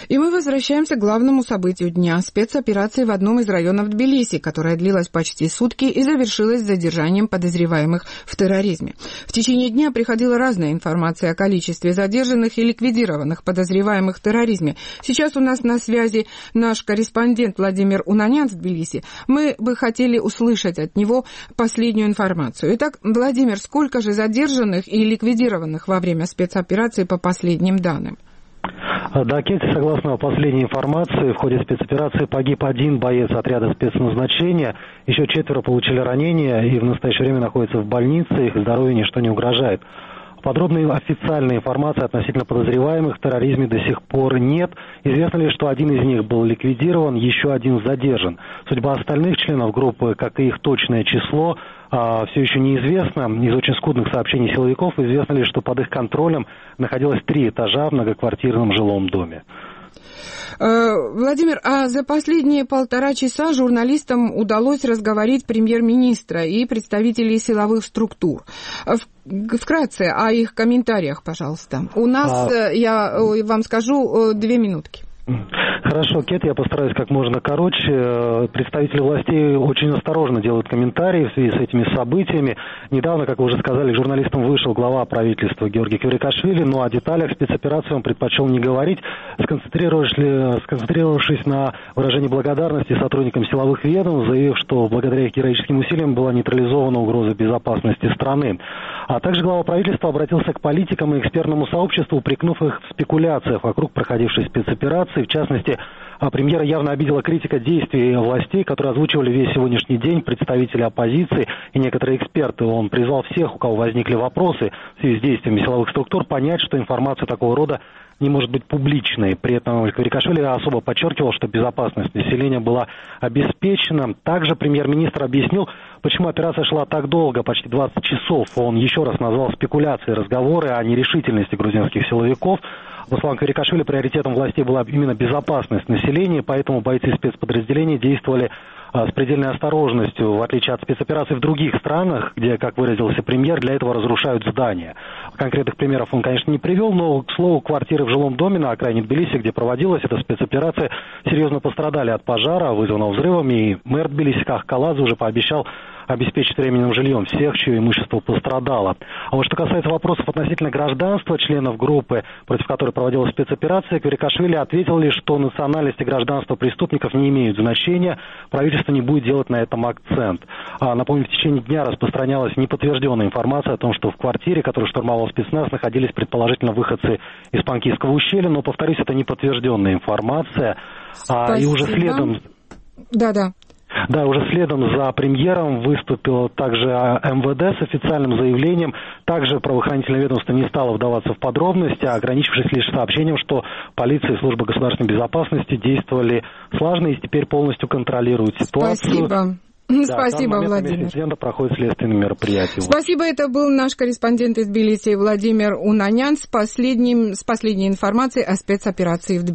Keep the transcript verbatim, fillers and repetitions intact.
И мы возвращаемся к главному событию дня – спецоперации в одном из районов Тбилиси, которая длилась почти сутки и завершилась задержанием подозреваемых в терроризме. В течение дня приходила разная информация о количестве задержанных и ликвидированных подозреваемых в терроризме. Сейчас у нас на связи наш корреспондент Владимир Унанян в Тбилиси. Мы бы хотели услышать от него последнюю информацию. Итак, Владимир, сколько же задержанных и ликвидированных во время спецоперации по последним данным? Да, Кетти, согласно последней информации, в ходе спецоперации погиб один боец отряда спецназначения, еще четверо получили ранения и в настоящее время находятся в больнице, их здоровью ничто не угрожает. Подробной официальной информации относительно подозреваемых в терроризме до сих пор нет. Известно лишь, что один из них был ликвидирован, еще один задержан. Судьба остальных членов группы, как и их точное число, все еще неизвестно. Из очень скудных сообщений силовиков известно лишь, что под их контролем находилось три этажа в многоквартирном жилом доме. Владимир, а за последние полтора часа журналистам удалось разговорить премьер-министра и представителей силовых структур. Вкратце о их комментариях, пожалуйста. У нас, а... я вам скажу, две минутки. Хорошо, Кет, я постараюсь как можно короче. Представители властей очень осторожно делают комментарии в связи с этими событиями. Недавно, как вы уже сказали, к журналистам вышел глава правительства Георгий Квирикашвили, но о деталях спецоперации он предпочел не говорить, сконцентрировавшись, сконцентрировавшись на выражении благодарности сотрудникам силовых ведомств, заявив, что благодаря их героическим усилиям была нейтрализована угроза безопасности страны. А также глава правительства обратился к политикам и экспертному сообществу, упрекнув их в спекуляциях вокруг проходившей спецоперации. В частности, премьера явно обидела критика действий властей, которые озвучивали весь сегодняшний день представители оппозиции и некоторые эксперты. Он призвал всех, у кого возникли вопросы в связи с действиями силовых структур, понять, что информация такого рода не может быть публичной. При этом Квирикашвили особо подчеркивал, что безопасность населения была обеспечена. Также премьер-министр объяснил, почему операция шла так долго, почти двадцать часов. Он еще раз назвал спекуляции разговоры о нерешительности грузинских силовиков. По словам Квирикашвили, приоритетом властей была именно безопасность населения, поэтому бойцы спецподразделений действовали с предельной осторожностью, в отличие от спецопераций в других странах, где, как выразился премьер, для этого разрушают здания. Конкретных примеров он, конечно, не привел, но, к слову, квартиры в жилом доме на окраине Тбилиси, где проводилась эта спецоперация, серьезно пострадали от пожара, вызванного взрывами, и мэр Тбилиси Ках Каладзе уже пообещал обеспечить временным жильем всех, чье имущество пострадало. А вот что касается вопросов относительно гражданства членов группы, против которой проводилась спецоперация, Квирикашвили ответил лишь, что национальность и гражданство преступников не имеют значения, правительство не будет делать на этом акцент. А, напомню, в течение дня распространялась неподтвержденная информация о том, что в квартире, которую штурмовал спецназ, находились предположительно выходцы из Панкийского ущелья, но, повторюсь, это неподтвержденная информация. А, и уже следом... Да-да. Да, уже следом за премьером выступило также эм вэ дэ с официальным заявлением. Также правоохранительное ведомство не стало вдаваться в подробности, ограничившись лишь сообщением, что полиция и служба государственной безопасности действовали слаженно и теперь полностью контролируют ситуацию. Спасибо. Да, Спасибо, Владимир. Инцидента проходит следственные мероприятия. Спасибо, это был наш корреспондент из Тбилиси Владимир Унанян с, последним, с последней информацией о спецоперации в Тбилиси.